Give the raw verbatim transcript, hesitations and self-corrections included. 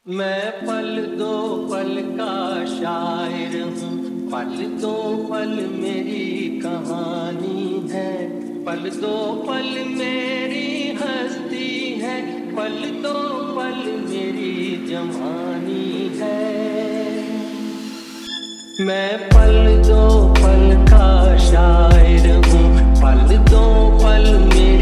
मैं पल दो पल का शायर हूँ, पल दो पल मेरी कहानी है, पल दो पल मेरी हस्ती है, पल दो पल मेरी जवानी है। मैं पल दो पल का शायर हूँ, पल दो पल मेरी